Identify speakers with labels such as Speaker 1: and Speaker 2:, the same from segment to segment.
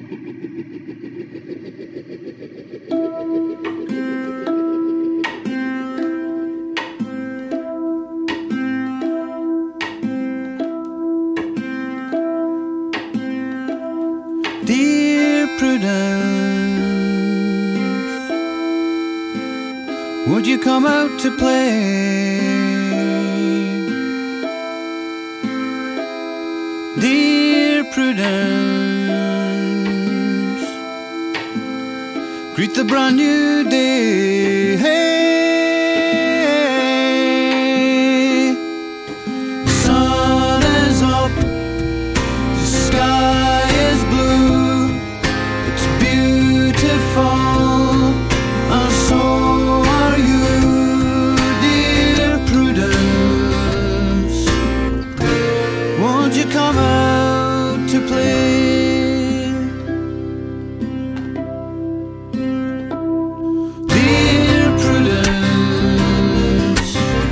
Speaker 1: Dear Prudence, would you come out to play? Dear Prudence, greet the brand new day. Hey, the sun is up, the sky is blue, it's beautiful, and so are you, dear Prudence. Won't you come out to play? Dear Prudence,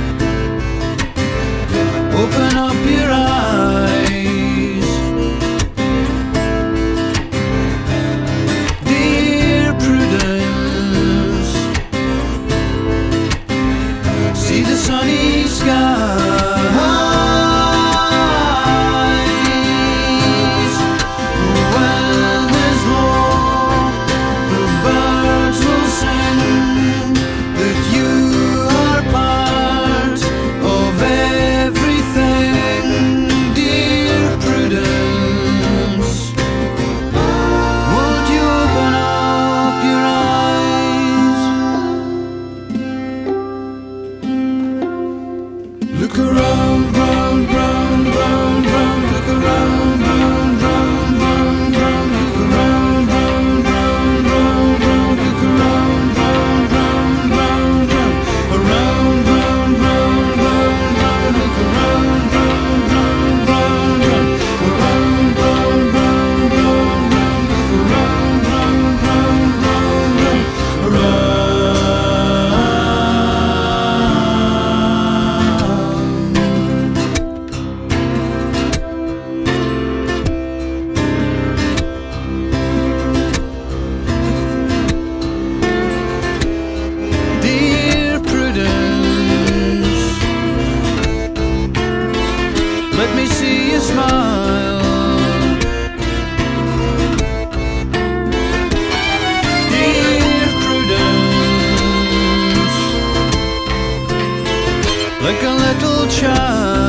Speaker 1: open up your eyes. Dear Prudence, see the sunny skies. The well is low, the birds will sing that you are part of everything, dear Prudence. Won't you open up your eyes? Look around, round, round, round, round. Look around, round, round, round, round. Look around, round, round, round, round. Look around, round, round, round, round. Around, round, round, round, round. Look around, round, round, round, round. Around, round, round, round, round. Look around, round, round, round, round. Around. Dear Prudence, let me see you smile. Dear Prudence, like a little child.